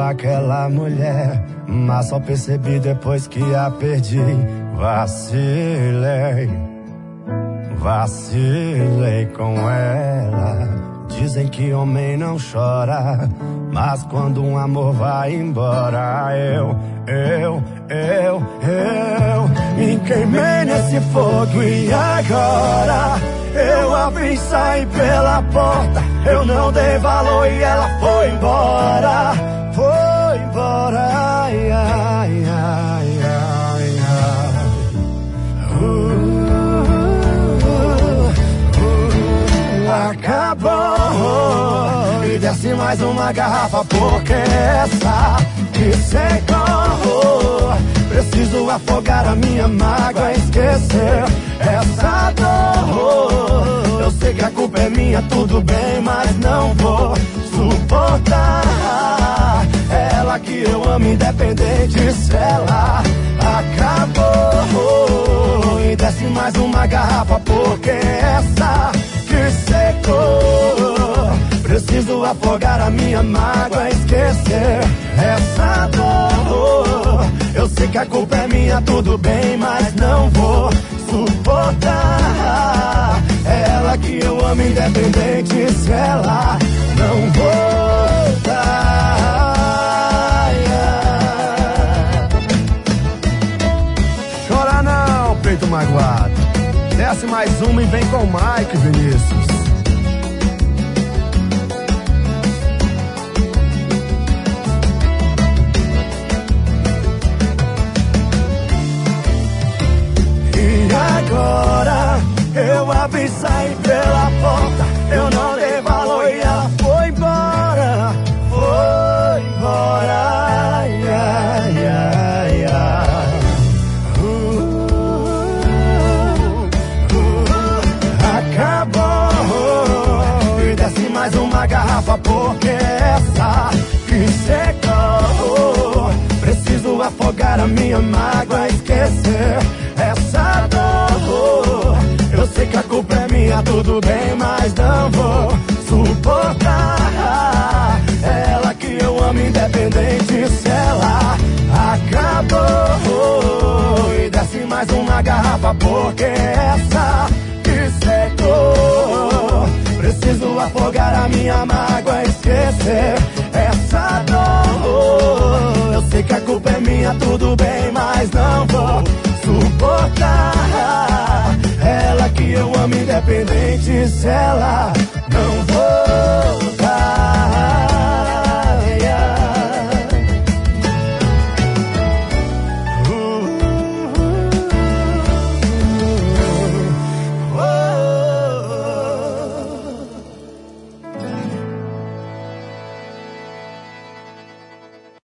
aquela mulher, mas só percebi depois que a perdi. Vacilei com ela. Dizem que homem não chora, mas quando um amor vai embora, eu me queimei nesse fogo e agora eu abri e saí pela porta. Eu não dei valor e ela foi embora. Foi embora, ai, ai, ai, ai, ai. Acabou. E desce mais uma garrafa porque essa que secou. Preciso afogar a minha mágoa, esquecer essa dor. Eu sei que a culpa é minha, tudo bem, mas não vou suportar. Ela que eu amo, independente se ela acabou. E desce mais uma garrafa porque essa que secou. Preciso afogar a minha mágoa, esquecer essa dor. Eu sei que a culpa é minha, tudo bem, mas não vou suportar. Ela que eu amo, independente se ela não voltar. Chora não, peito magoado. Desce mais uma e vem com o Mike, Vinícius. Agora eu abri e saí pela porta. Eu não dei valor e ela foi embora. Foi embora, ai, ai, ai, ai. Acabou. E desce mais uma garrafa porque essa que secou. Preciso afogar a minha mágoa, esquecer essa dor. Eu sei que a culpa é minha, tudo bem, mas não vou suportar. Ela que eu amo, independente se ela acabou. E desce mais uma garrafa porque essa que secou. Preciso afogar a minha mágoa, esquecer essa dor. Eu sei que a culpa é minha, tudo bem, mas não vou suportar. Ela que eu amo, independente se ela não